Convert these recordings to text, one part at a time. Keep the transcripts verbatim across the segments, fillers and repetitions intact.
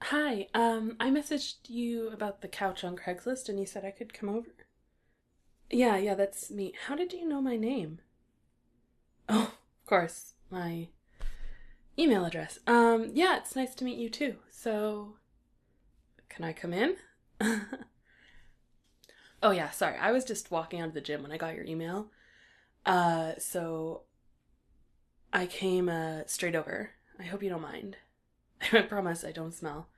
Hi, um, I messaged you about the couch on Craigslist and you said I could come over. Yeah, yeah, that's me. How did you know my name? Oh, of course, my email address. Um, yeah, it's nice to meet you too. So, can I come in? Oh, yeah, sorry. I was just walking out of the gym when I got your email. Uh, so I came uh straight over. I hope you don't mind. I promise I don't smell.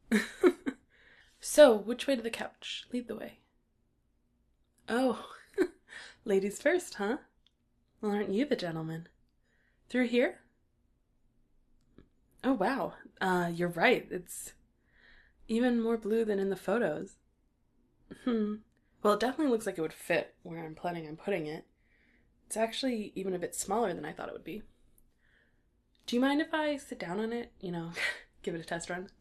So, which way to the couch? Lead the way. Oh, ladies first, huh? Well, aren't you the gentleman? Through here? Oh, wow. Uh, you're right. It's even more blue than in the photos. Hmm. Well, it definitely looks like it would fit where I'm planning on putting it. It's actually even a bit smaller than I thought it would be. Do you mind if I sit down on it? You know, give it a test run?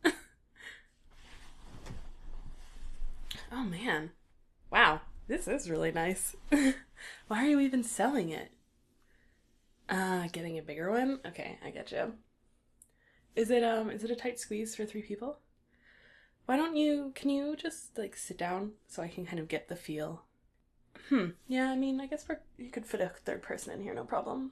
Oh, man. Wow. This is really nice. Why are you even selling it? Uh, getting a bigger one? Okay, I get you. Is it um is it a tight squeeze for three people? Why don't you can you just like sit down so I can kind of get the feel? Hmm. Yeah, I mean, I guess we're you could fit a third person in here, no problem.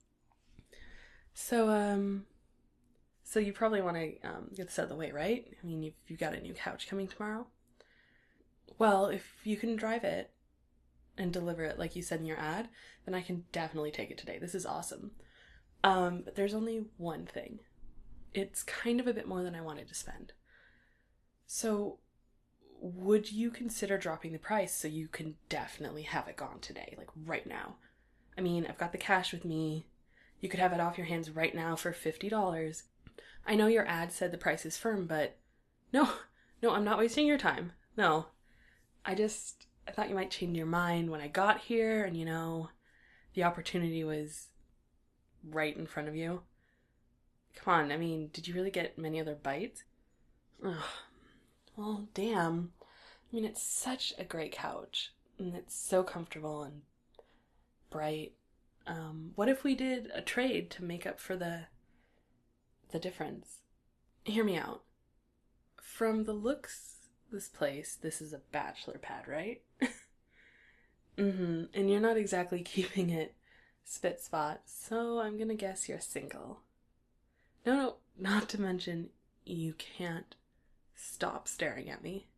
So um so you probably want to um, get this out of the way, right? I mean, you've you got a new couch coming tomorrow. Well, if you can drive it and deliver it like you said in your ad, then I can definitely take it today. This is awesome. Um, but there's only one thing. It's kind of a bit more than I wanted to spend. So, would you consider dropping the price so you can definitely have it gone today, like right now? I mean, I've got the cash with me. You could have it off your hands right now for fifty dollars. I know your ad said the price is firm, but no, no, I'm not wasting your time. No, I just, I thought you might change your mind when I got here and, you know, the opportunity was right in front of you. Come on, I mean, did you really get many other bites? Ugh, well, damn. I mean, it's such a great couch, and it's so comfortable and bright. Um, what if we did a trade to make up for the the difference? Hear me out. From the looks, this place, this is a bachelor pad, right? Mm-hmm. And you're not exactly keeping it spit spot, so I'm gonna guess you're single. No, no, not to mention you can't stop staring at me.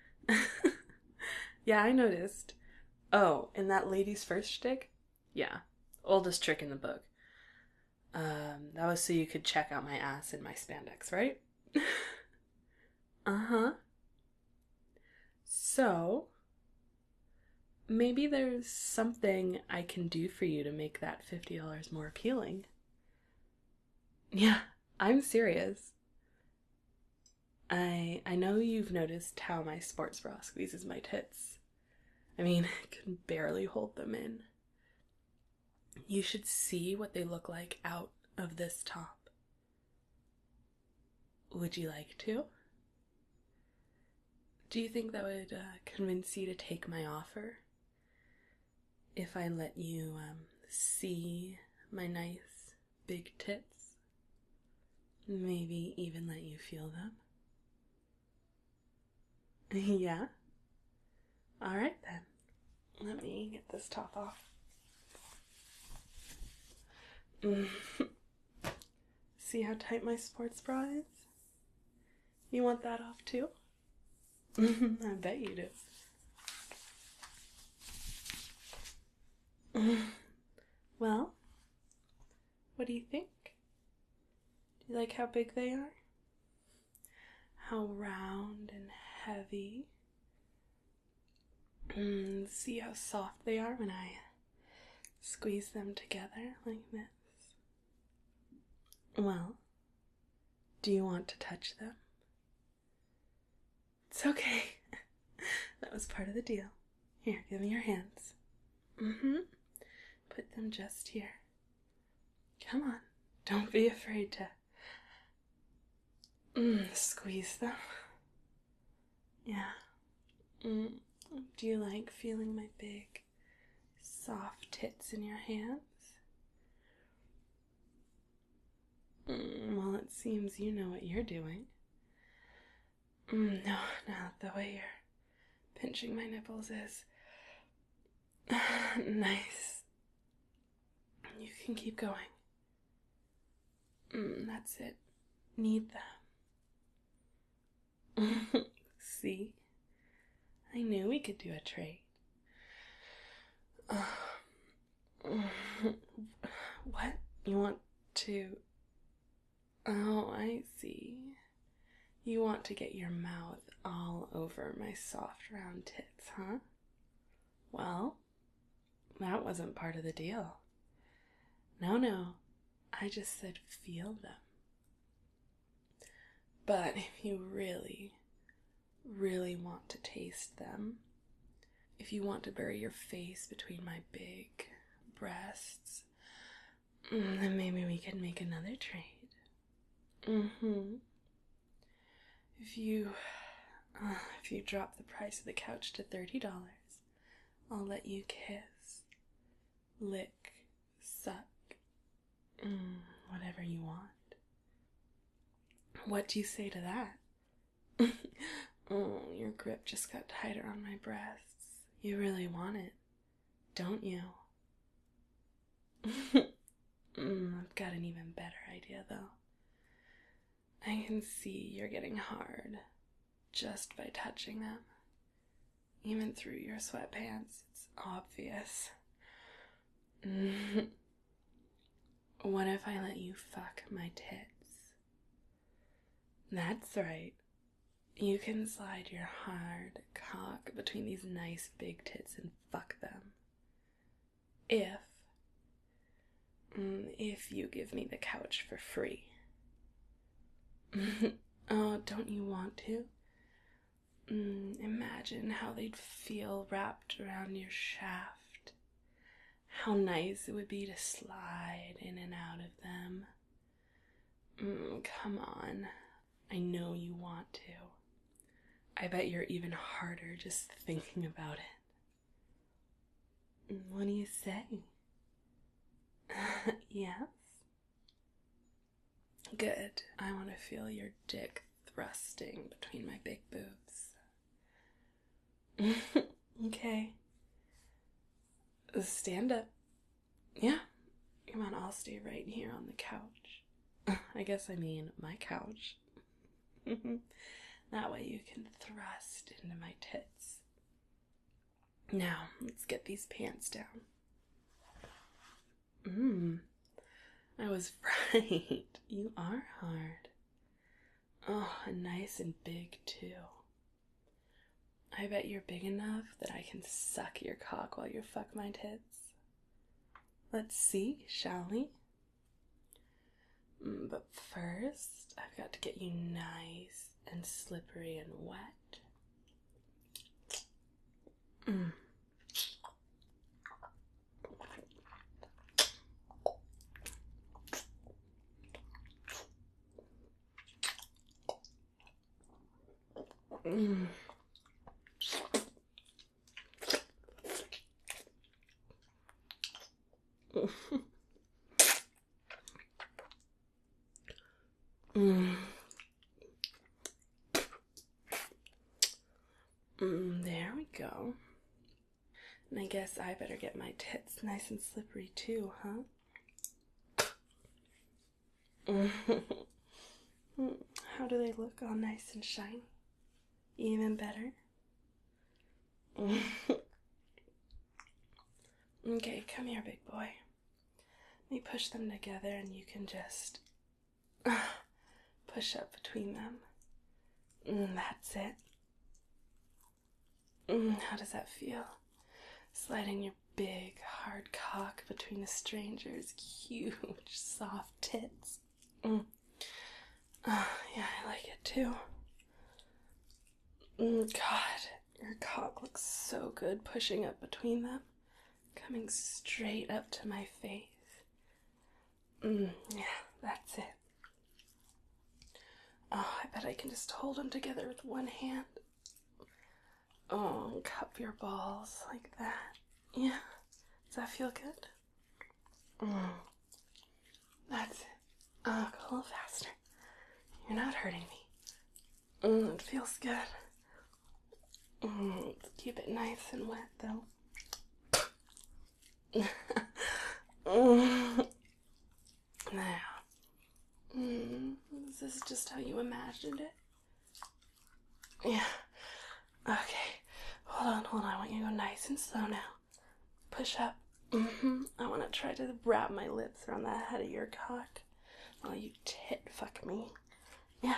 Yeah, I noticed. Oh, and that lady's first shtick? Yeah, oldest trick in the book. Um, that was so you could check out my ass in my spandex, right? Uh huh. So, maybe there's something I can do for you to make that fifty dollars more appealing. Yeah, I'm serious. I I know you've noticed how my sports bra squeezes my tits. I mean, I can barely hold them in. You should see what they look like out of this top. Would you like to? Do you think that would uh, convince you to take my offer? If I let you um, see my nice big tits? Maybe even let you feel them? Yeah? Alright then. Let me get this top off. See how tight my sports bra is? You want that off too? I bet you do. Well, what do you think? Do you like how big they are? How round and heavy? Mm, see how soft they are when I squeeze them together like this? Well, do you want to touch them? It's okay. That was part of the deal. Here, give me your hands. Mm-hmm. Put them just here. Come on. Don't be afraid to mm, squeeze them. Yeah. Mm. Do you like feeling my big, soft tits in your hands? Mm, well, it seems you know what you're doing. Mm, no, no, the way you're pinching my nipples is nice. You can keep going. Mm, that's it. Need them. See? I knew we could do a trade. Uh, what? You want to... Oh, I see. You want to get your mouth all over my soft round tits, huh? Well, that wasn't part of the deal. No, no, I just said feel them. But if you really, really want to taste them, if you want to bury your face between my big breasts, then maybe we could make another trade. Mm-hmm. If you, uh, if you drop the price of the couch to thirty dollars, I'll let you kiss, lick, suck, mm, whatever you want. What do you say to that? Oh, your grip just got tighter on my breasts. You really want it, don't you? mm, I've got an even better idea, though. I can see you're getting hard just by touching them. Even through your sweatpants, it's obvious. What if I let you fuck my tits? That's right. You can slide your hard cock between these nice big tits and fuck them. If, if you give me the couch for free. Oh, don't you want to? Mm, imagine how they'd feel wrapped around your shaft. How nice it would be to slide in and out of them. Mm, come on. I know you want to. I bet you're even harder just thinking about it. What do you say? Yes? Good. I want to feel your dick thrusting between my big boobs. Okay. Stand up. Yeah. Come on, I'll stay right here on the couch. I guess I mean my couch. That way you can thrust into my tits. Now, let's get these pants down. Mmm. I was right. You are hard. Oh, and nice and big, too. I bet you're big enough that I can suck your cock while you fuck my tits. Let's see, shall we? Mm, but first, I've got to get you nice and slippery and wet. Mm. Mm. mm. Mm, there we go. And I guess I better get my tits nice and slippery too, huh? How do they look all nice and shiny? Even better? Okay, come here, big boy. Let me push them together and you can just uh, push up between them. Mm, that's it. Mm, how does that feel? Sliding your big, hard cock between a stranger's huge, soft tits. Mm. Uh, yeah, I like it too. Mm, God, your cock looks so good pushing up between them. Coming straight up to my face. Mm, yeah, that's it. Oh, I bet I can just hold them together with one hand. Oh, cup your balls like that. Yeah, does that feel good? Mm, that's it. Oh, go a little faster. You're not hurting me. Mm, it feels good. Mm, let's keep it nice and wet, though. mm. Now, mm, is this just how you imagined it? Yeah. Okay. Hold on, hold on. I want you to go nice and slow now. Push up. Mm-hmm. I want to try to wrap my lips around the head of your cock while you tit fuck me. Yeah.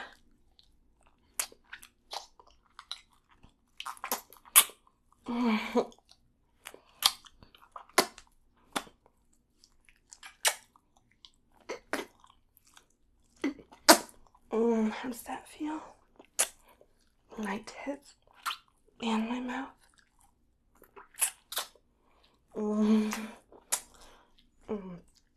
Mm. Mm, how does that feel? My tits and my mouth. Mm. Mm.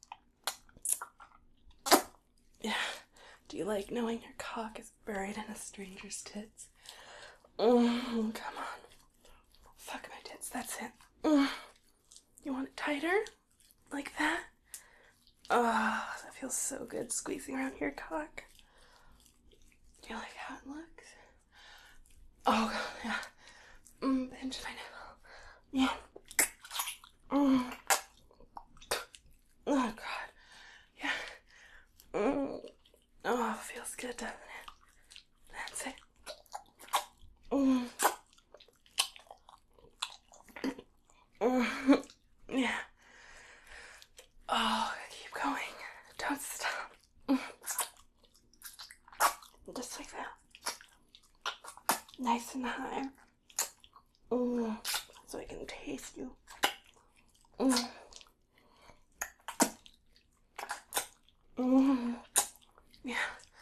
Yeah. Do you like knowing your cock is buried in a stranger's tits? Mm. Come on. Fuck my tits. That's it. Mm. You want it tighter? Like that? Ah, oh, that feels so good squeezing around your cock. Do you like how it looks? Oh, God, yeah. Mm, pinch my nipple. Yeah. Mm. Oh, God. Yeah. Mm. Oh, it feels good, doesn't it? That's it. Mm. Mm. Yeah. Oh, keep going. Don't stop. Mm. Just like that. Nice and high. Mm. So I can taste you. Mm. Mm. Yeah.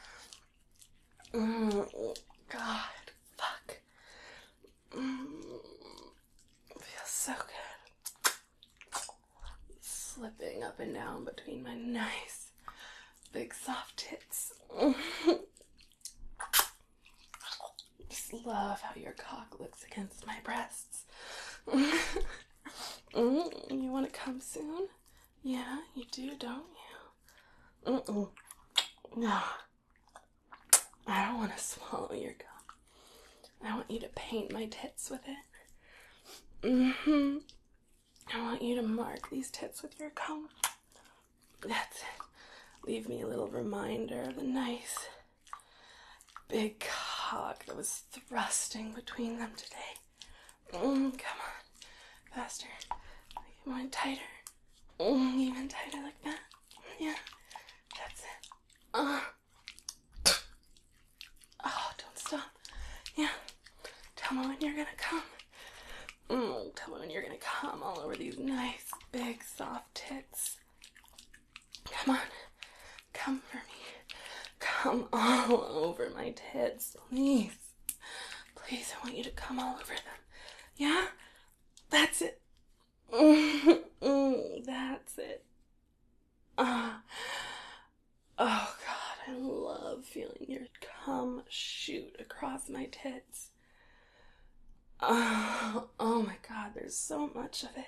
Mm. God. Fuck. Mm. Feels so good. Slipping up and down between my nice, big, soft tits. Just love how your cock looks against my breasts. Mm. You want to come soon? Yeah, you do, don't you? Mm-mm. No. I don't want to swallow your cock. I want you to paint my tits with it. Mm-hmm. I want you to mark these tits with your comb. That's it. Leave me a little reminder of the nice, big cock that was thrusting between them today. Mm, come on. Faster. Even tighter. Mm, even tighter like that. Yeah. That's it. Uh. Oh, don't stop. Yeah. Tell me when you're gonna come. Mm, tell me when you're gonna come all over these nice, big, soft tits. Come on. Come for me. Come all over my tits, please. Please, I want you to come all over them. Yeah? That's it. Mm, mm, that's it. Uh, oh, God, I love feeling your cum shoot across my tits. Oh, oh my God, there's so much of it.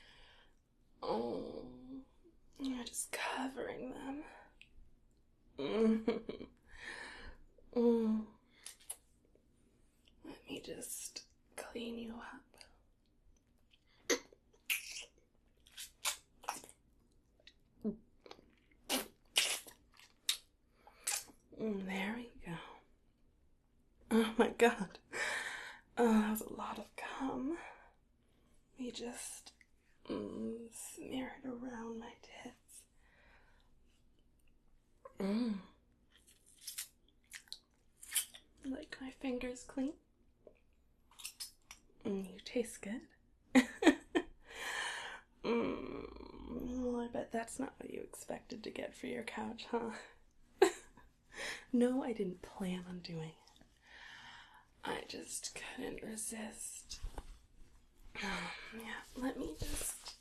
Oh, you're just covering them. Mm. Mm. Let me just clean you up. Mm, there we go. Oh my God. Oh, that was a lot of cum. Let me just mm, smear it around my tits. Mm. Like my fingers clean? Mm, you taste good. mm, well, I bet that's not what you expected to get for your couch, huh? No, I didn't plan on doing it. I just couldn't resist. Um, yeah, let me just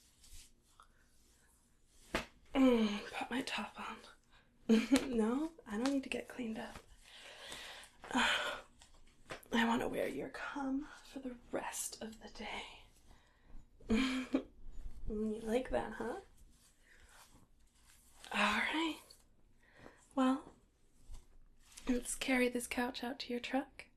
mm, put my top on. No, I don't need to get cleaned up. Uh, I want to wear your cum for the rest of the day. You like that, huh? Alright. Well, Let's carry this couch out to your truck.